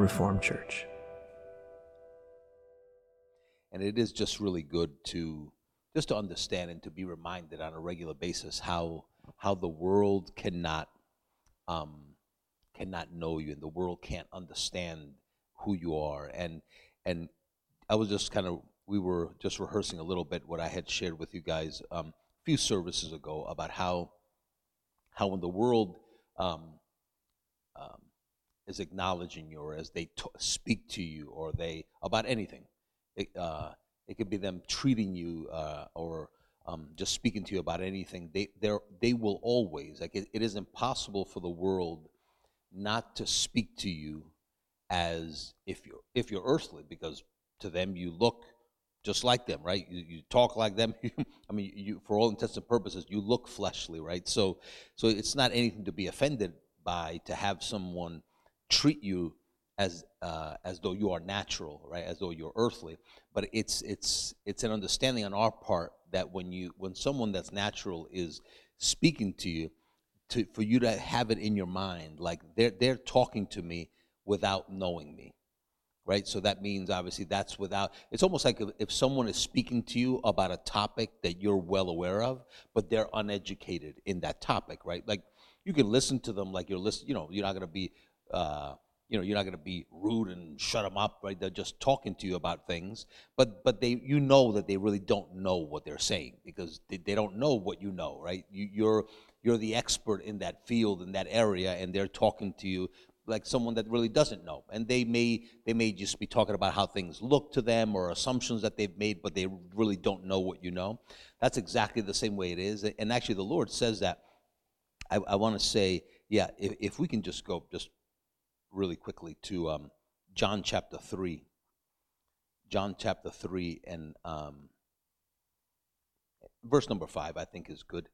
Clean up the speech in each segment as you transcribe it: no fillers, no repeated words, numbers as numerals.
Reformed Church. And it is just really good to understand and to be reminded on a regular basis how the world cannot know you, and the world can't understand who you are. And I was just we were just rehearsing a little bit what I had shared with you guys a few services ago about how when the world is acknowledging you, or as they speak to you, or they about anything, it could be them treating you or just speaking to you about anything. They will always, like, it is impossible for the world not to speak to you as if you're earthly, because to them you look just like them, right? You talk like them. I mean, you, for all intents and purposes, you look fleshly, right? So it's not anything to be offended by, to have someone treat you as though you are natural, right? As though you're earthly. But it's an understanding on our part that when someone that's natural is speaking to you, for you to have it in your mind, like they're talking to me without knowing me, right? So that means obviously that's without. It's almost like if someone is speaking to you about a topic that you're well aware of, but they're uneducated in that topic, right? Like, you can listen to them like you're listening. You're not going to be. You're not going to be rude and shut them up, right? They're just talking to you about things, but they, that they really don't know what they're saying, because they don't know what you know, right? You're the expert in that field, in that area, and they're talking to you like someone that really doesn't know. And they may just be talking about how things look to them, or assumptions that they've made, but they really don't know what you know. That's exactly the same way it is. And actually the Lord says that. I want to say, yeah, if we can just go really quickly to John chapter 3. John chapter 3 and verse number 5, I think, is good.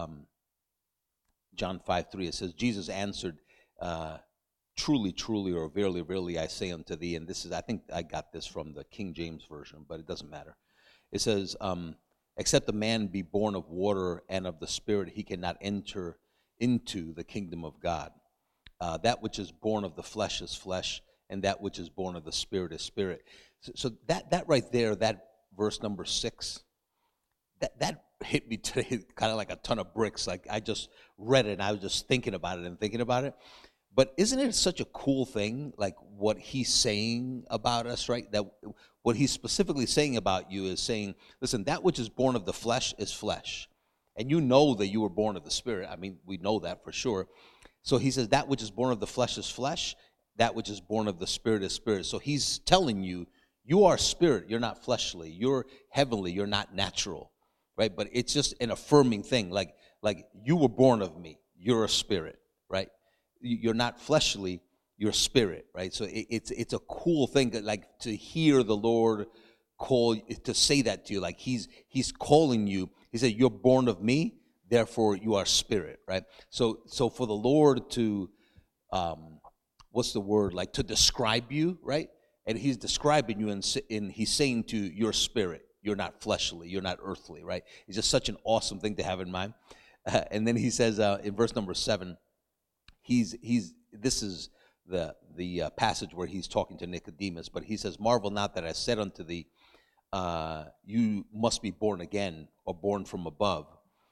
John 5:3, it says, Jesus answered, truly, truly, or verily, verily, I say unto thee, and this is, I think I got this from the King James Version, but it doesn't matter. It says, except a man be born of water and of the Spirit, he cannot enter into the kingdom of God. That which is born of the flesh is flesh, and that which is born of the Spirit is spirit. So that right there, that verse number 6, that hit me today kind of like a ton of bricks. Like, I just read it and I was just thinking about it. But isn't it such a cool thing, like what he's saying about us, right? That what he's specifically saying about you is saying, listen, that which is born of the flesh is flesh. And you know that you were born of the Spirit. I mean, we know that for sure. So he says that which is born of the flesh is flesh, that which is born of the Spirit is spirit. So he's telling you, you are spirit, you're not fleshly. You're heavenly, you're not natural, right? But it's just an affirming thing, like you were born of me, you're a spirit, right? You're not fleshly, you're spirit, right? So it's a cool thing, like, to hear the Lord to say that to you, like he's calling you. He said, you're born of me, therefore you are spirit, right? So for the Lord to, what's the word, like, to describe you, right? And he's describing you, and he's saying to your spirit, you're not fleshly, you're not earthly, right? It's just such an awesome thing to have in mind. And then he says in verse number 7, this is the passage where he's talking to Nicodemus, but he says, marvel not that I said unto thee, you must be born again, or born from above.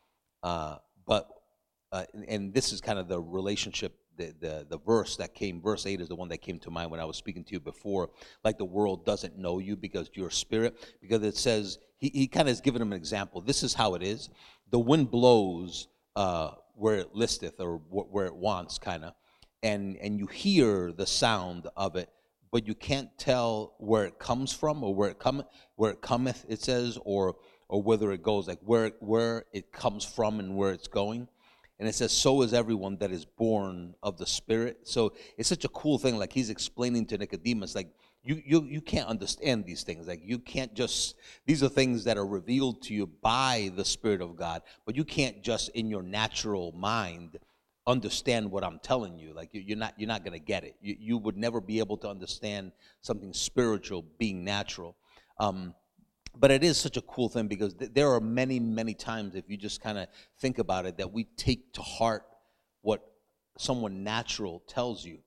And this is kind of the relationship, the verse 8 is the one that came to mind when I was speaking to you before. Like, the world doesn't know you because you're spirit, because it says, he kind of has given him an example. This is how it is. The wind blows where it listeth, or where it wants, kind of, and you hear the sound of it, but you can't tell where it comes from, or where it cometh, it says, or whether it goes, like where it comes from and where it's going. And it says, so is everyone that is born of the Spirit. So it's such a cool thing. Like, he's explaining to Nicodemus, like, you can't understand these things. Like, you can't just, these are things that are revealed to you by the Spirit of God, but you can't just in your natural mind understand what I'm telling you. Like, you're not going to get it. You would never be able to understand something spiritual being natural. But it is such a cool thing, because there are many, many times, if you just kind of think about it, that we take to heart what someone natural tells you.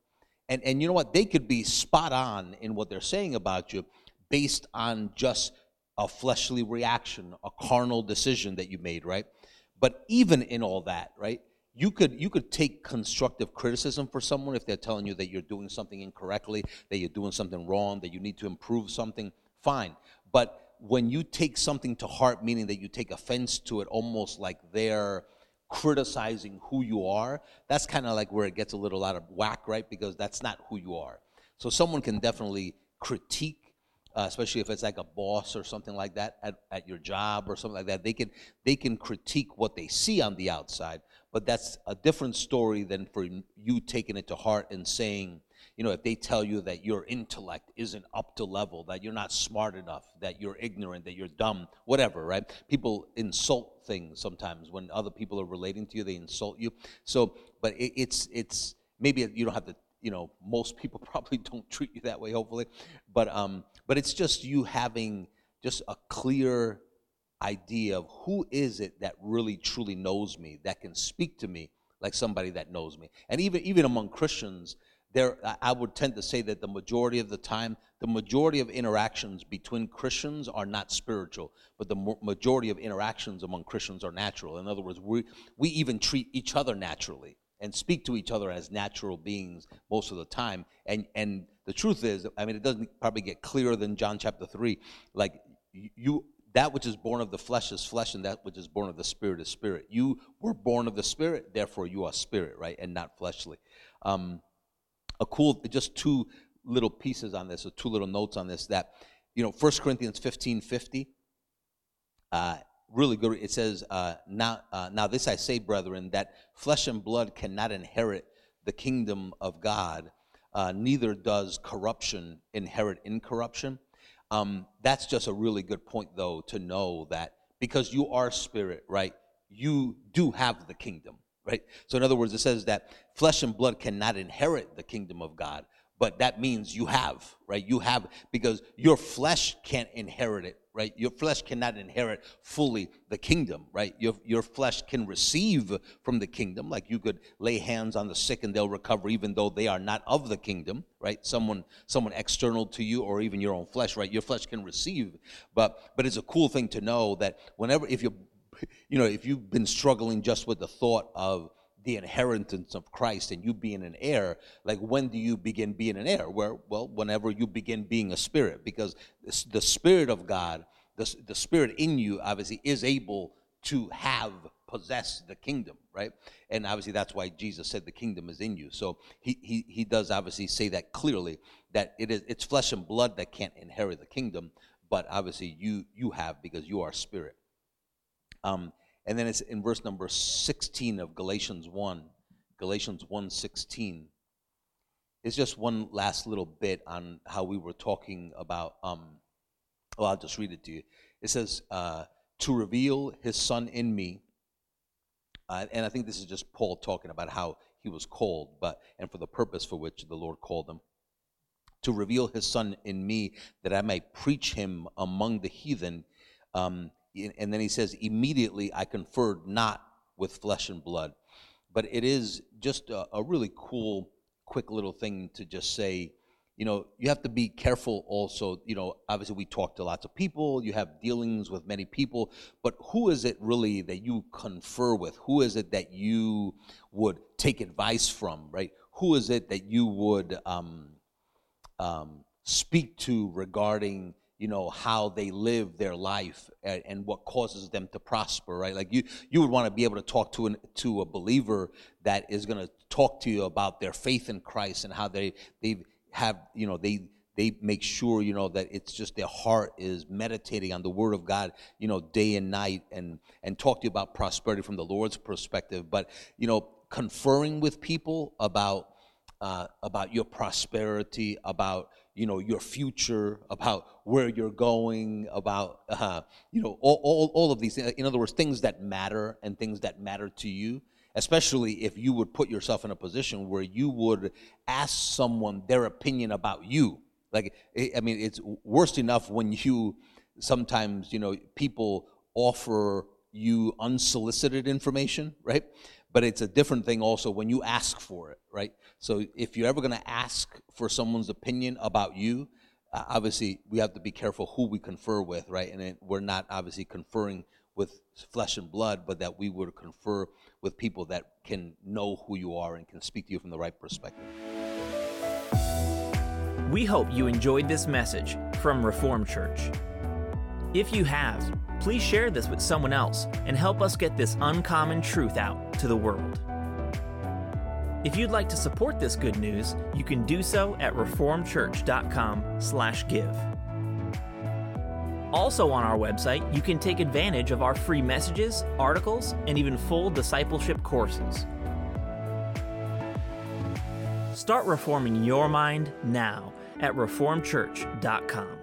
And you know what? They could be spot on in what they're saying about you based on just a fleshly reaction, a carnal decision that you made, right? But even in all that, right? You could take constructive criticism for someone if they're telling you that you're doing something incorrectly, that you're doing something wrong, that you need to improve something, fine. But when you take something to heart, meaning that you take offense to it, almost like they're criticizing who you are, that's kind of like where it gets a little out of whack, right? Because that's not who you are. So someone can definitely critique, especially if it's like a boss or something like that at your job or something like that. They can critique what they see on the outside, but that's a different story than for you taking it to heart and saying, if they tell you that your intellect isn't up to level, that you're not smart enough, that you're ignorant, that you're dumb, whatever, right? People insult things sometimes when other people are relating to you, they insult you. So, but it's maybe you don't have to, most people probably don't treat you that way, hopefully, but it's just you having just a clear idea of who is it that really truly knows me, that can speak to me like somebody that knows me. And even among Christians, I would tend to say that the majority of the time, the majority of interactions between Christians are not spiritual, but the majority of interactions among Christians are natural. In other words, we even treat each other naturally and speak to each other as natural beings most of the time. And the truth is, it doesn't probably get clearer than John chapter 3. Like, that which is born of the flesh is flesh, and that which is born of the spirit is spirit. You were born of the spirit, therefore you are spirit, right, and not fleshly. Just two little pieces on this, or two little notes on this, that, 1 Corinthians 15:50, really good. It says, now this I say, brethren, that flesh and blood cannot inherit the kingdom of God, neither does corruption inherit incorruption. That's just a really good point, though, to know that because you are spirit, right, you do have the kingdom. Right? So in other words, it says that flesh and blood cannot inherit the kingdom of God, but that means you have, right? You have, because your flesh can't inherit it, right? Your flesh cannot inherit fully the kingdom, right? Your flesh can receive from the kingdom, like you could lay hands on the sick and they'll recover even though they are not of the kingdom, right? Someone external to you, or even your own flesh, right? Your flesh can receive, but it's a cool thing to know that if you've been struggling just with the thought of the inheritance of Christ and you being an heir, like, when do you begin being an heir? Whenever you begin being a spirit, because the Spirit of God, the Spirit in you, obviously, is able to possess the kingdom, right? And obviously that's why Jesus said the kingdom is in you. So he does obviously say that clearly, that it's flesh and blood that can't inherit the kingdom, but obviously you have, because you are spirit. And then it's in verse number 16 of Galatians 1:16. It's just one last little bit on how we were talking about, I'll just read it to you. It says, to reveal his son in me, and I think this is just Paul talking about how he was called, and for the purpose for which the Lord called him, to reveal his son in me, that I may preach him among the heathen. And then he says, immediately I conferred not with flesh and blood. But it is just a really cool, quick little thing to just say, you have to be careful also. Obviously we talk to lots of people, you have dealings with many people, but who is it really that you confer with? Who is it that you would take advice from, right? Who is it that you would speak to regarding how they live their life and what causes them to prosper, right? Like you would want to be able to talk to a believer that is going to talk to you about their faith in Christ and how they have, they make sure, that it's just their heart is meditating on the Word of God, day and night, and talk to you about prosperity from the Lord's perspective. But, conferring with people about your prosperity, about your future, about where you're going, about all of these things. In other words, things that matter and things that matter to you, especially if you would put yourself in a position where you would ask someone their opinion about you. Like, it's worse enough when sometimes people offer you unsolicited information, right? But it's a different thing also when you ask for it, right? So if you're ever going to ask for someone's opinion about you, obviously we have to be careful who we confer with, right? And we're not obviously conferring with flesh and blood, but that we would confer with people that can know who you are and can speak to you from the right perspective. We hope you enjoyed this message from Reformed Church. If you have, please share this with someone else and help us get this uncommon truth out to the world. If you'd like to support this good news, you can do so at reformedchurch.com/give. Also on our website, you can take advantage of our free messages, articles, and even full discipleship courses. Start reforming your mind now at reformedchurch.com.